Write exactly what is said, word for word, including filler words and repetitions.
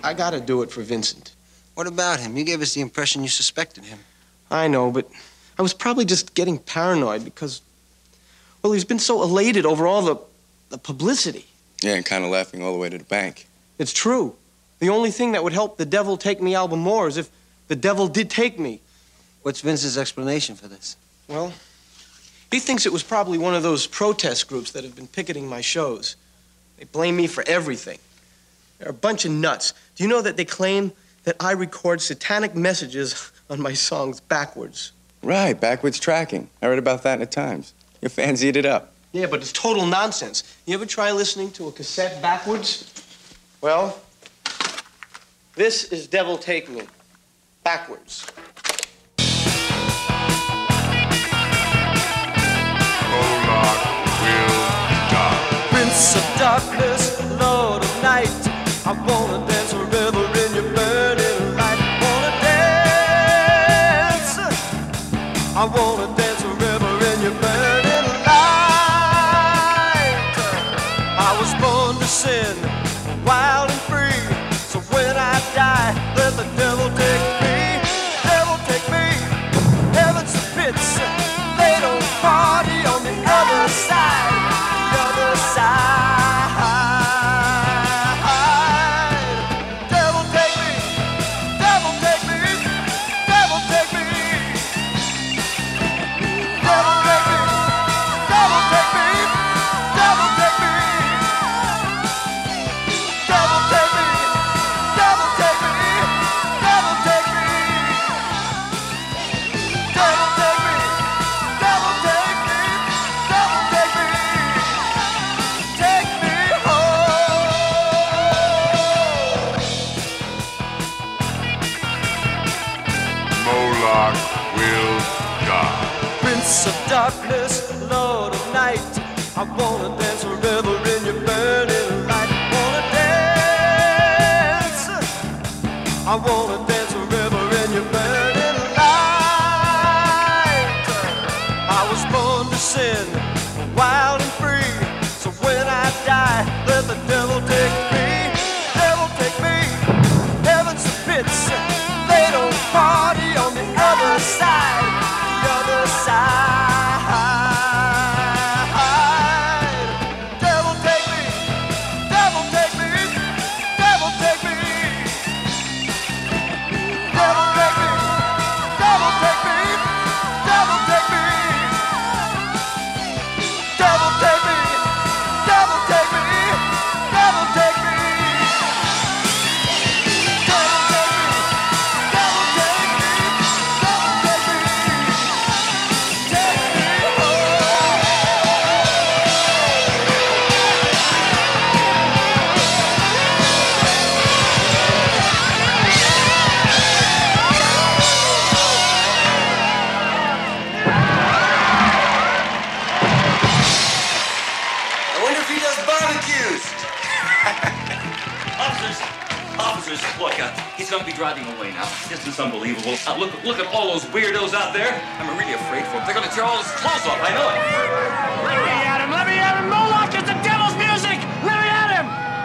I gotta do it for Vincent. What about him? You gave us the impression you suspected him. I know, but I was probably just getting paranoid because, well, he's been so elated over all the, the publicity. Yeah, and kind of laughing all the way to the bank. It's true. The only thing that would help The Devil Take Me album more is if the devil did take me. What's Vince's explanation for this? Well, he thinks it was probably one of those protest groups that have been picketing my shows. They blame me for everything. They're a bunch of nuts. Do you know that they claim that I record satanic messages on my songs backwards? Right, backwards tracking. I read about that in the Times. Your fans eat it up. Yeah, but it's total nonsense. You ever try listening to a cassette backwards? Well, this is Devil Take Me, backwards. Prince of darkness, Lord of night, I wanna dance forever in your burning light. Wanna dance, I wanna dance forever in your burning light. I was born to sin, wild and free, so when I die, let the devil take me, devil take me. Heaven's the pits, they don't party on the other side. The other side. Devil take me, devil take me, devil take me. Devil take me, devil take me, devil take me. Devil take me, devil take me, devil take me. Devil take me, devil take me, devil take me. Take me home. Moloch will die. Prince of darkness, Lord of night, I wanna dance forever in your burning light. Wanna dance, I wanna dance forever in your burning light. I was born to sin, wild and free, so when I die, let the devil take me, devil take me. Heaven's the pits, they don't party on the other side, the other side. Devil take me, devil take me, devil take me. Devil take me, devil take me, devil take me. Devil take me, devil take me, devil take me. Devil take me, devil take me, devil take me. Take me home. I wonder if he does barbecues. Officers, officers, look, uh, he's going to be driving away now. This is unbelievable. Uh, look, look at all those weirdos out there. I'm really afraid for him. They're going to tear all his clothes off. I know it.